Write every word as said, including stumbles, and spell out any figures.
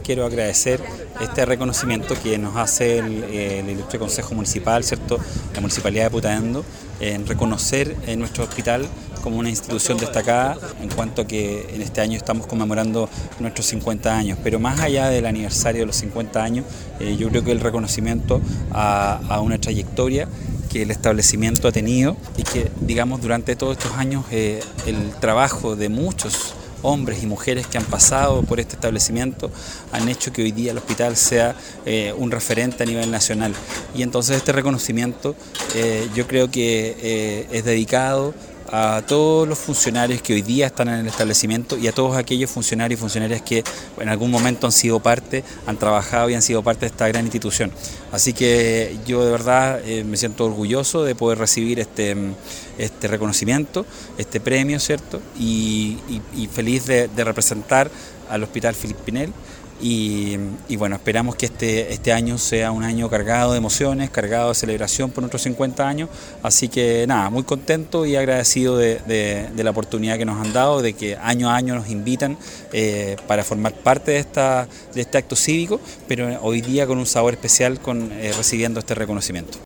quiero agradecer este reconocimiento que nos hace el, el Ilustre Consejo Municipal, ¿cierto? La Municipalidad de Putaendo, en reconocer en nuestro hospital como una institución destacada, en cuanto a que en este año estamos conmemorando nuestros cincuenta años, pero más allá del aniversario de los cincuenta años, eh, yo creo que el reconocimiento a, a una trayectoria que el establecimiento ha tenido y que, digamos, durante todos estos años eh, el trabajo de muchos hombres y mujeres que han pasado por este establecimiento han hecho que hoy día el hospital sea eh, un referente a nivel nacional. Y entonces este reconocimiento eh, yo creo que eh, es dedicado a todos los funcionarios que hoy día están en el establecimiento y a todos aquellos funcionarios y funcionarias que en algún momento han sido parte, han trabajado y han sido parte de esta gran institución. Así que yo de verdad eh, me siento orgulloso de poder recibir este, este reconocimiento, este premio, ¿cierto? Y, y, y feliz de, de representar al Hospital Philippe Pinel. Y, y bueno, esperamos que este, este año sea un año cargado de emociones, cargado de celebración por nuestros cincuenta años, así que nada, muy contento y agradecido de, de, de la oportunidad que nos han dado, de que año a año nos invitan eh, para formar parte de, esta, de este acto cívico, pero hoy día con un sabor especial con, eh, recibiendo este reconocimiento.